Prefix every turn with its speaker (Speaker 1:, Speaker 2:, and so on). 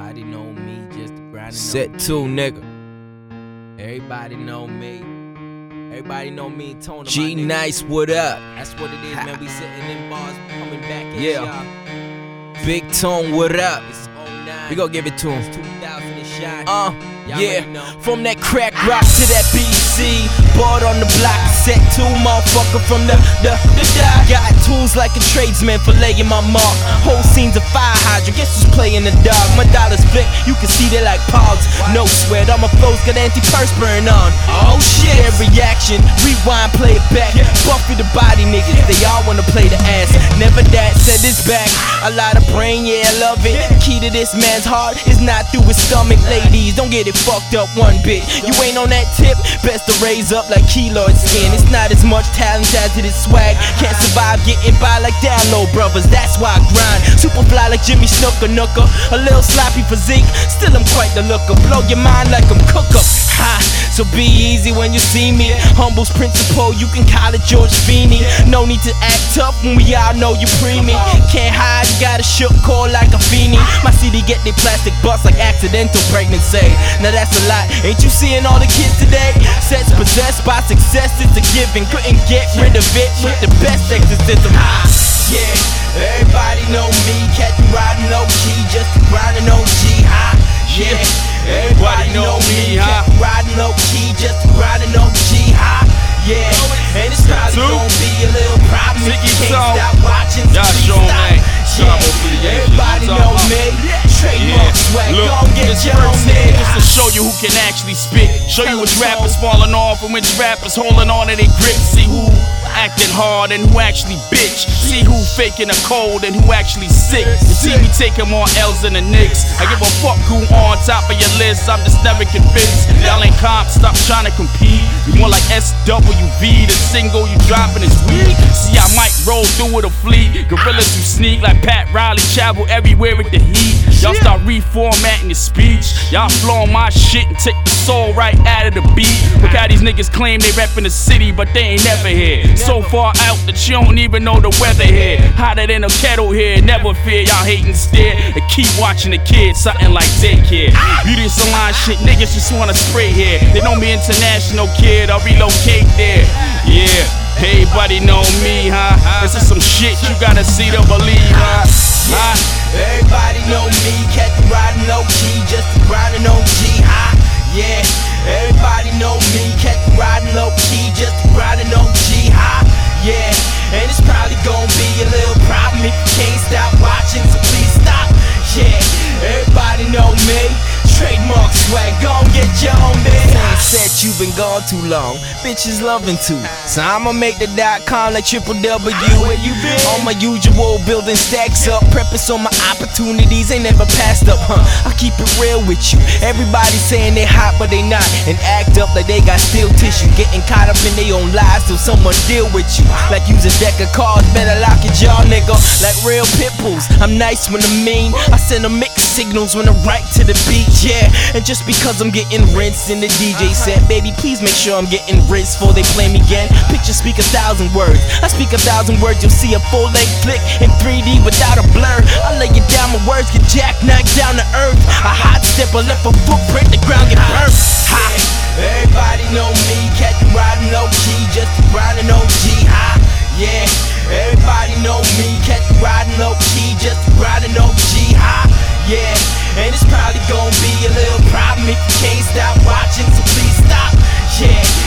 Speaker 1: Everybody know me, just the grinding.
Speaker 2: Set 2, nigga.
Speaker 1: Everybody know me. Everybody know me, Tone.
Speaker 2: G Nice, what up?
Speaker 1: That's what it is, man. We sitting in bars, coming back at
Speaker 2: Yeah.
Speaker 1: y'all.
Speaker 2: Big Tone, what up?
Speaker 1: It's 09.
Speaker 2: We gon' give it to him.
Speaker 1: It's 2000 and shine. Y'all
Speaker 2: Yeah,
Speaker 1: already know.
Speaker 2: from that crack rock to that BC, board on the block, set 2, motherfucker from the got tools like a tradesman for laying my mark. Whole scene's a fire hydrant, guess who's playing the dark? My dollars flick, you can see they like pogs. No sweat, all my flows got antiperspirant on. Oh shit, their reaction, rewind, play it back. Buffy the body niggas, they all wanna play the ass. Never that, said this back. A lot of brain, yeah, I love it. The key to this man's heart is not through his stomach. Ladies, don't get it fucked up one bit. You ain't on that tip, best to raise up like keloid skin. It's not as much talent as it is swag. Can't survive getting by like down low brothers, that's why I grind. Super fly like Jimmy Snooker. A little sloppy physique, still I'm quite the looker. Blow your mind like I'm Cook-Up. Ha, so be easy when you see me. Humble's principle, you can call it George Feeney. No need to act tough when we all know you preemie. Can't hide, got a shook core like a fiend. My CD get they plastic bust like accidental pregnancy. Now that's a lot, ain't you seeing all the kids today? Sets possessed by success, it's a given. Couldn't get rid of it with the best exorcism. Yeah, everybody know me, catch me riding low key, just grinding OG. Yeah, everybody know me, catch me riding low key, just grinding OG. Yeah, and it's probably gonna be a little problem if you can't stop watching. So please stop. Yeah, everybody know me. Trademark swag, gon' get your own name.
Speaker 3: Just to show you who can actually spit. Show you which rappers falling off and which rappers holding on to their grip. See who acting hard and who actually bitch. See who faking a cold and who actually sick. You see me taking more L's than the Knicks. I give a fuck who on top of your list. I'm just never convinced. Y'all ain't comp, stop trying to compete. You more like SWV. The single you dropping is weak. See, I might roll through with a fleet. Gorillas who sneak like Pat Riley, travel everywhere with the heat. Y'all start reformatting your speech. Y'all flowing my shit and take the soul right out of the beat. Look how these niggas claim they reppin' the city, but they ain't never here. So far out that you don't even know the weather here. Hotter than a kettle here, never fear. Y'all hating stare and keep watching the kids, something like daycare. Beauty salon shit, niggas just wanna spray here. They know me international kid, I'll relocate there. Yeah, everybody know me, huh? This is some shit you gotta see to believe, huh?
Speaker 2: Everybody know me, catch me riding low key, just grinding OG. Yeah, everybody know me, catch me riding low key, just grinding OG. Yeah, and it's probably gonna be a little problem if you can't stop watching, so please stop. Yeah, everybody know me. Trademark swag, gon' get your own man. Said you been gone too long, bitches loving too. So I'ma make the .com like www. Where you been? On my usual, building stacks up, prepping so my opportunities ain't never passed up, I keep it real with you. Everybody saying they hot, but they not, and act up like they got steel tissue. Getting caught up in their own lies till someone deal with you. Like use a deck of cards, better lock your jaw, nigga. Like real pit bulls, I'm nice when I'm mean. I send them mixed signals when I'm right to the beat. Yeah, and just because I'm getting rinsed in the DJ set, baby, please make sure I'm getting rinsed before they play me again. Picture speak 1,000 words. I speak 1,000 words, you'll see a full-length flick in 3D without a blur. I lay it down, my words get jackknife down to earth. A hot step, I left a footprint, the ground get burnt. Everybody know me, catch me riding low key, just grinding OG. Yeah, everybody know me, catch me riding low key, just grinding OG. Yeah, and it's probably gonna be a little problem if you can't stop watching, so please stop. Yeah,